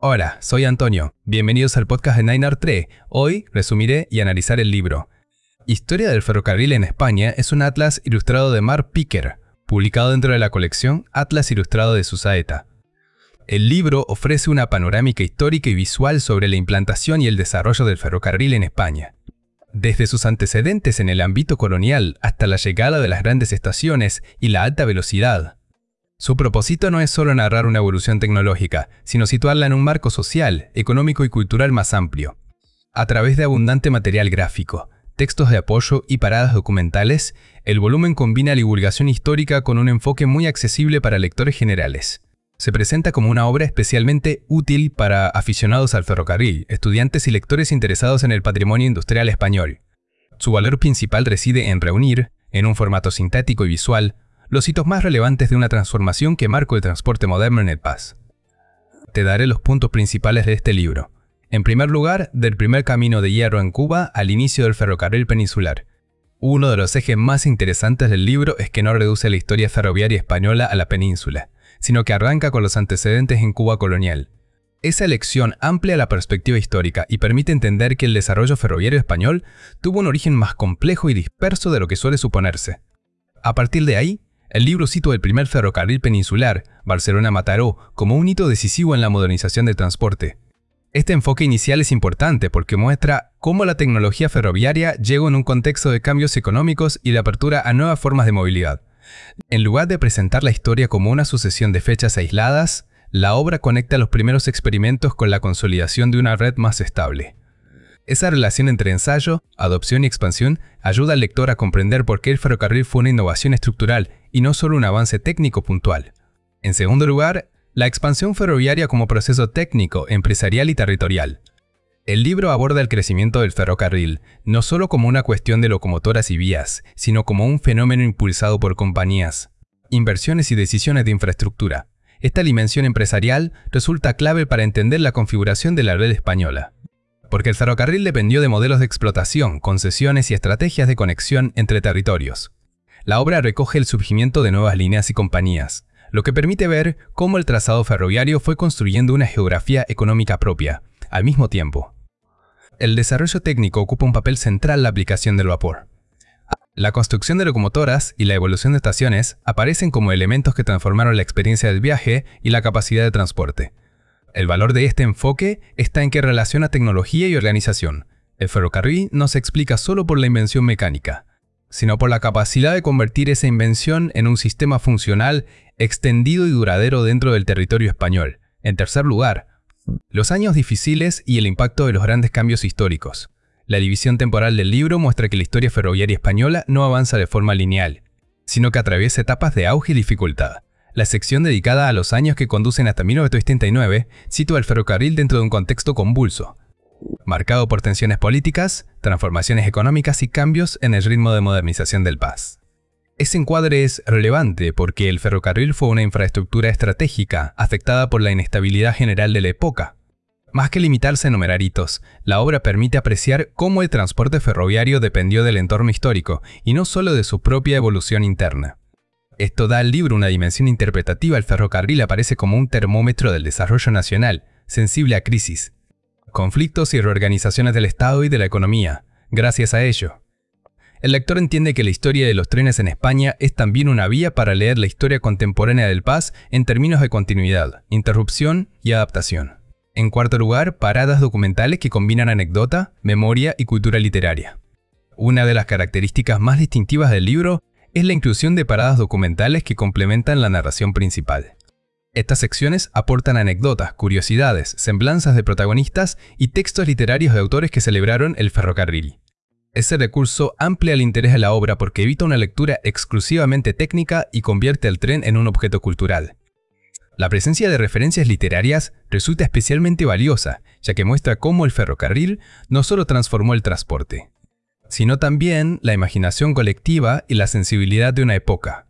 Hola, soy Antonio. Bienvenidos al podcast de 9R3. Hoy resumiré y analizaré el libro Historia del ferrocarril en España. Es un atlas ilustrado de Mark Picker, publicado dentro de la colección Atlas Ilustrado de Susaeta. El libro ofrece una panorámica histórica y visual sobre la implantación y el desarrollo del ferrocarril en España. Desde sus antecedentes en el ámbito colonial hasta la llegada de las grandes estaciones y la alta velocidad. Su propósito no es solo narrar una evolución tecnológica, sino situarla en un marco social, económico y cultural más amplio. A través de abundante material gráfico, textos de apoyo y paradas documentales, el volumen combina divulgación histórica con un enfoque muy accesible para lectores generales. Se presenta como una obra especialmente útil para aficionados al ferrocarril, estudiantes y lectores interesados en el patrimonio industrial español. Su valor principal reside en reunir, en un formato sintético y visual, los hitos más relevantes de una transformación que marcó el transporte moderno en el país. Te daré los puntos principales de este libro. En primer lugar, del primer camino de hierro en Cuba al inicio del ferrocarril peninsular. Uno de los ejes más interesantes del libro es que no reduce la historia ferroviaria española a la península, sino que arranca con los antecedentes en Cuba colonial. Esa elección amplia la perspectiva histórica y permite entender que el desarrollo ferroviario español tuvo un origen más complejo y disperso de lo que suele suponerse. A partir de ahí, el libro sitúa el primer ferrocarril peninsular, Barcelona-Mataró, como un hito decisivo en la modernización del transporte. Este enfoque inicial es importante porque muestra cómo la tecnología ferroviaria llegó en un contexto de cambios económicos y de apertura a nuevas formas de movilidad. En lugar de presentar la historia como una sucesión de fechas aisladas, la obra conecta los primeros experimentos con la consolidación de una red más estable. Esa relación entre ensayo, adopción y expansión ayuda al lector a comprender por qué el ferrocarril fue una innovación estructural y no solo un avance técnico puntual. En segundo lugar, la expansión ferroviaria como proceso técnico, empresarial y territorial. El libro aborda el crecimiento del ferrocarril, no solo como una cuestión de locomotoras y vías, sino como un fenómeno impulsado por compañías, inversiones y decisiones de infraestructura. Esta dimensión empresarial resulta clave para entender la configuración de la red española. Porque el ferrocarril dependió de modelos de explotación, concesiones y estrategias de conexión entre territorios. La obra recoge el surgimiento de nuevas líneas y compañías, lo que permite ver cómo el trazado ferroviario fue construyendo una geografía económica propia, al mismo tiempo. El desarrollo técnico ocupa un papel central en la aplicación del vapor. La construcción de locomotoras y la evolución de estaciones aparecen como elementos que transformaron la experiencia del viaje y la capacidad de transporte. El valor de este enfoque está en que relaciona tecnología y organización. El ferrocarril no se explica solo por la invención mecánica, sino por la capacidad de convertir esa invención en un sistema funcional, extendido y duradero dentro del territorio español. En tercer lugar, los años difíciles y el impacto de los grandes cambios históricos. La división temporal del libro muestra que la historia ferroviaria española no avanza de forma lineal, sino que atraviesa etapas de auge y dificultad. La sección dedicada a los años que conducen hasta 1979 sitúa el ferrocarril dentro de un contexto convulso, marcado por tensiones políticas, transformaciones económicas y cambios en el ritmo de modernización del país. Ese encuadre es relevante porque el ferrocarril fue una infraestructura estratégica afectada por la inestabilidad general de la época. Más que limitarse a enumerar hitos, la obra permite apreciar cómo el transporte ferroviario dependió del entorno histórico y no solo de su propia evolución interna. Esto da al libro una dimensión interpretativa. El ferrocarril aparece como un termómetro del desarrollo nacional, sensible a crisis, conflictos y reorganizaciones del Estado y de la economía. Gracias a ello, el lector entiende que la historia de los trenes en España es también una vía para leer la historia contemporánea del país en términos de continuidad, interrupción y adaptación. En cuarto lugar, paradas documentales que combinan anécdota, memoria y cultura literaria. Una de las características más distintivas del libro es la inclusión de paradas documentales que complementan la narración principal. Estas secciones aportan anécdotas, curiosidades, semblanzas de protagonistas y textos literarios de autores que celebraron el ferrocarril. Ese recurso amplia el interés de la obra porque evita una lectura exclusivamente técnica y convierte al tren en un objeto cultural. La presencia de referencias literarias resulta especialmente valiosa, ya que muestra cómo el ferrocarril no solo transformó el transporte, sino también la imaginación colectiva y la sensibilidad de una época.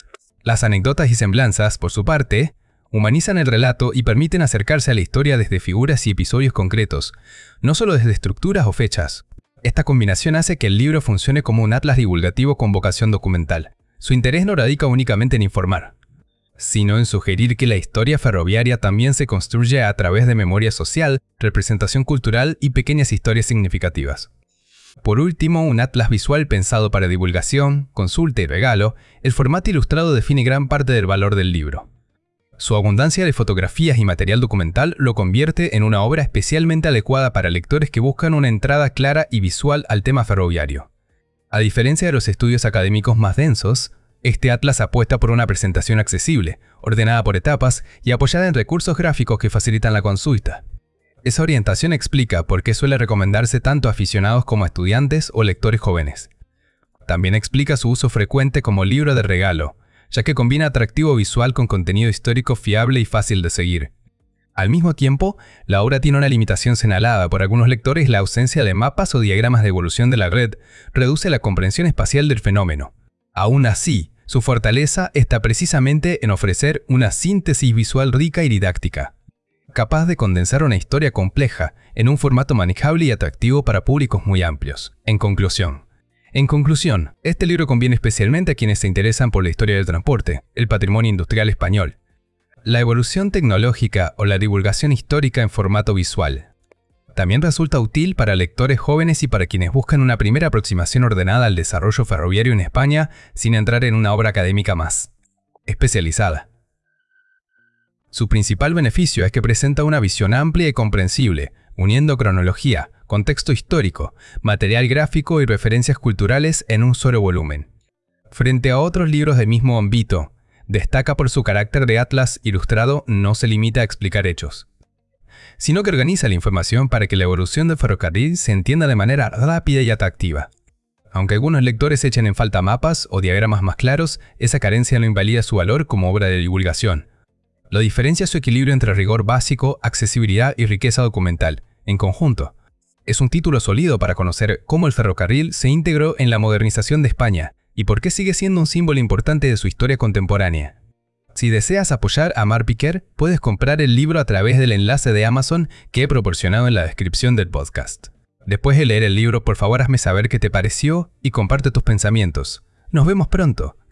Las anécdotas y semblanzas, por su parte, humanizan el relato y permiten acercarse a la historia desde figuras y episodios concretos, no solo desde estructuras o fechas. Esta combinación hace que el libro funcione como un atlas divulgativo con vocación documental. Su interés no radica únicamente en informar, sino en sugerir que la historia ferroviaria también se construye a través de memoria social, representación cultural y pequeñas historias significativas. Por último, un atlas visual pensado para divulgación, consulta y regalo, el formato ilustrado define gran parte del valor del libro. Su abundancia de fotografías y material documental lo convierte en una obra especialmente adecuada para lectores que buscan una entrada clara y visual al tema ferroviario. A diferencia de los estudios académicos más densos, este atlas apuesta por una presentación accesible, ordenada por etapas y apoyada en recursos gráficos que facilitan la consulta. Esa orientación explica por qué suele recomendarse tanto a aficionados como a estudiantes o lectores jóvenes. También explica su uso frecuente como libro de regalo, ya que combina atractivo visual con contenido histórico fiable y fácil de seguir. Al mismo tiempo, la obra tiene una limitación señalada por algunos lectores: la ausencia de mapas o diagramas de evolución de la red reduce la comprensión espacial del fenómeno. Aún así, su fortaleza está precisamente en ofrecer una síntesis visual rica y didáctica, capaz de condensar una historia compleja en un formato manejable y atractivo para públicos muy amplios. En conclusión, este libro conviene especialmente a quienes se interesan por la historia del transporte, el patrimonio industrial español, la evolución tecnológica o la divulgación histórica en formato visual. También resulta útil para lectores jóvenes y para quienes buscan una primera aproximación ordenada al desarrollo ferroviario en España sin entrar en una obra académica más especializada. Su principal beneficio es que presenta una visión amplia y comprensible, uniendo cronología, contexto histórico, material gráfico y referencias culturales en un solo volumen. Frente a otros libros del mismo ámbito, destaca por su carácter de atlas ilustrado. No se limita a explicar hechos, sino que organiza la información para que la evolución del ferrocarril se entienda de manera rápida y atractiva. Aunque algunos lectores echen en falta mapas o diagramas más claros, esa carencia no invalida su valor como obra de divulgación. Lo diferencia su equilibrio entre rigor básico, accesibilidad y riqueza documental. En conjunto, es un título sólido para conocer cómo el ferrocarril se integró en la modernización de España y por qué sigue siendo un símbolo importante de su historia contemporánea. Si deseas apoyar a Marc Piquer, puedes comprar el libro a través del enlace de Amazon que he proporcionado en la descripción del podcast. Después de leer el libro, por favor hazme saber qué te pareció y comparte tus pensamientos. Nos vemos pronto.